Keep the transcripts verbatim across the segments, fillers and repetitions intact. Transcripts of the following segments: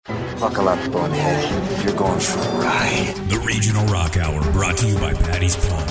Buckle up, bonehead. You're going for a ride. The Regional Rock Hour, brought to you by Patty's Pub.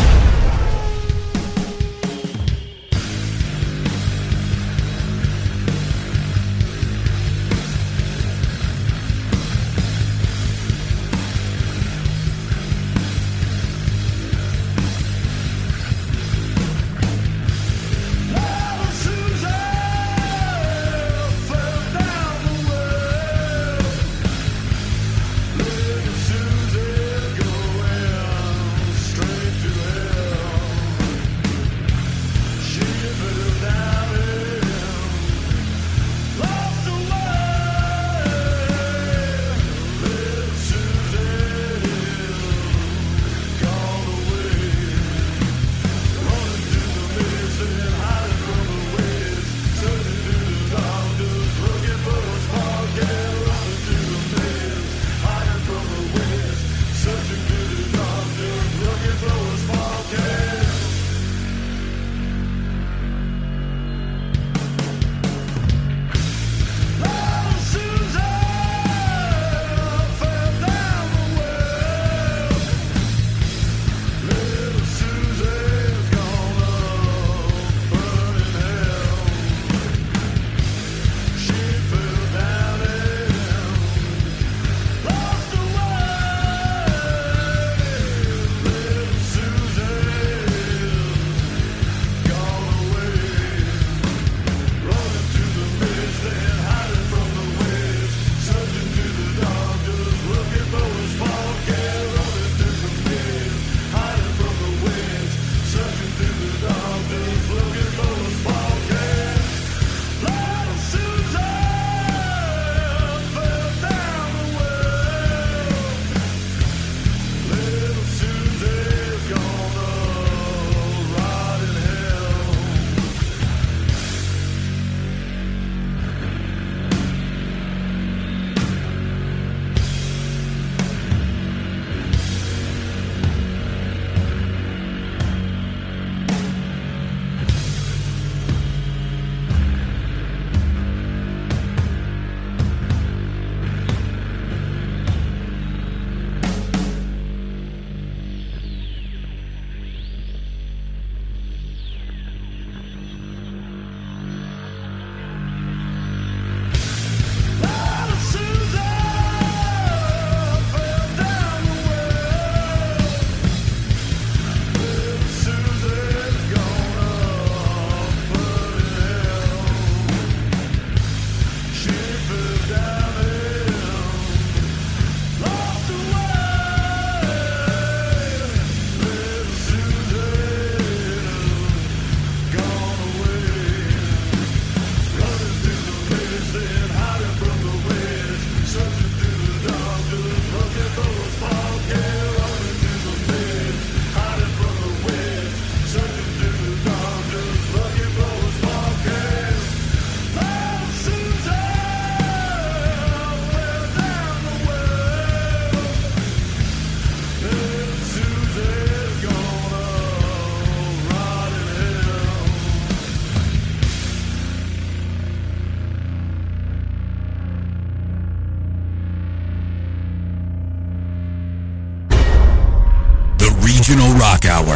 Regional Rock Hour.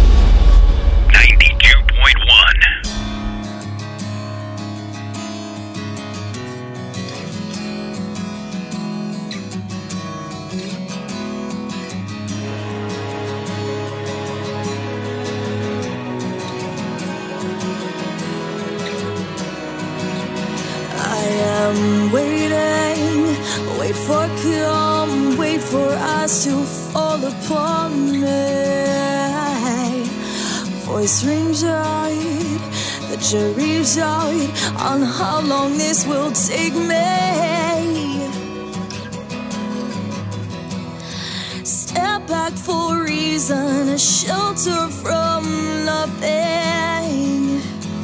ninety-two point one. I am waiting, wait for calm, wait for us to fall upon me. Voice rings out, the jury's out on how long this will take me. Step back for a reason, a shelter from nothing.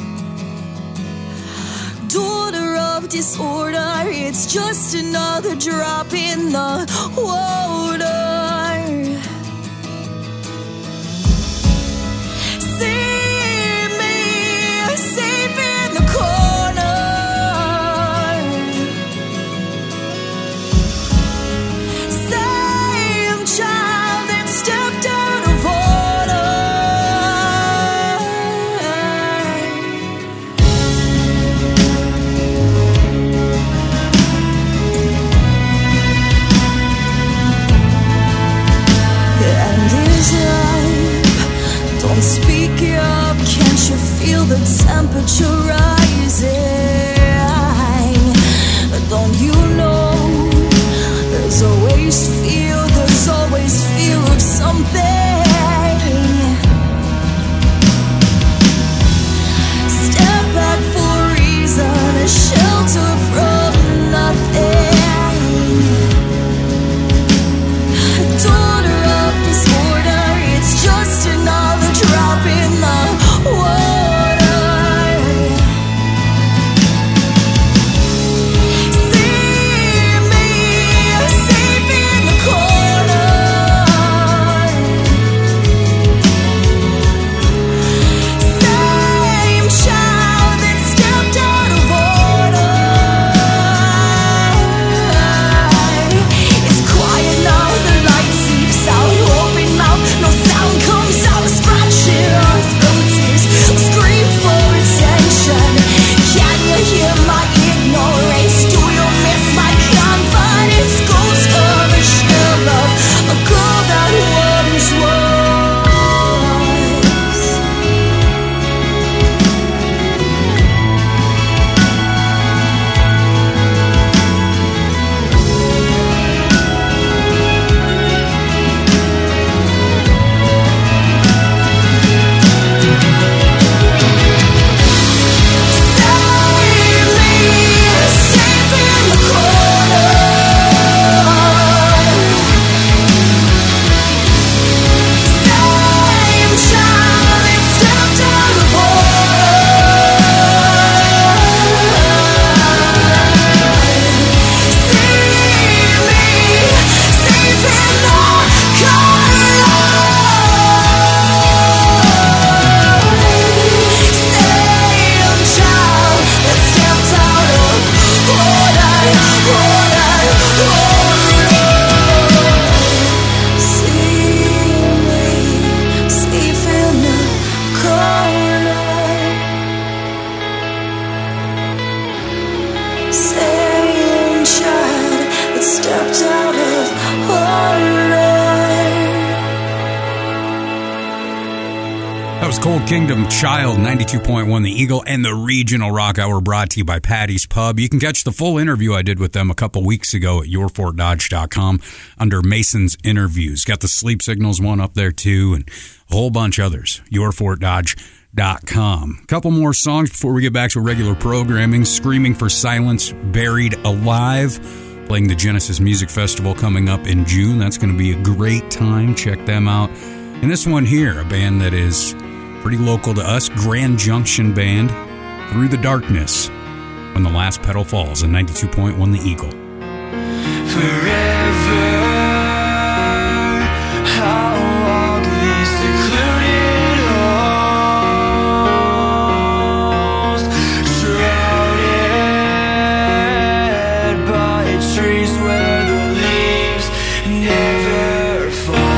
Daughter of disorder, it's just another drop in the water. See me safe in the corner. temperature rising. Don't you know there's always fear, there's always fear of something. Step back for a reason, a shelter from nothing. Daughter of disorder, it's just another drop in the water. See me safe in the corner. Same child that stepped out of order. It's quiet now, the light seeps out, open mouth, no sound comes out, scratching our throats is a scream for attention. Can you hear my ignorance? Do you miss my confidence? Ghost of a shell of a girl that once was. Safe in the corner. Same child that stepped out of order. See me safe in the corner. Same child that stepped out of order, order, order. See me safe in the corner. Same child that stepped out of order. That was Cold Kingdom Child, ninety-two point one The Eagle, and the Regional Rock Hour brought to you by Patty's Pub. You can catch the full interview I did with them a couple weeks ago at your fort dodge dot com under Mason's Interviews. Got the Sleep Signals one up there too, and a whole bunch others. your fort dodge dot com. A couple more songs before we get back to regular programming. Screaming for Silence, Buried Alive, playing the Genesis Music Festival coming up in June. That's going to be a great time. Check them out. And this one here, a band that is pretty local to us, Grand Junction Band, Through the Darkness, When the Last Petal Falls, in ninety-two point one The Eagle. Forever, I'll walk these secluded halls, shrouded by trees where the leaves never fall.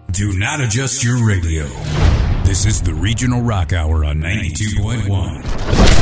Do not adjust your radio. This is the Regional Rock Hour on ninety-two point one.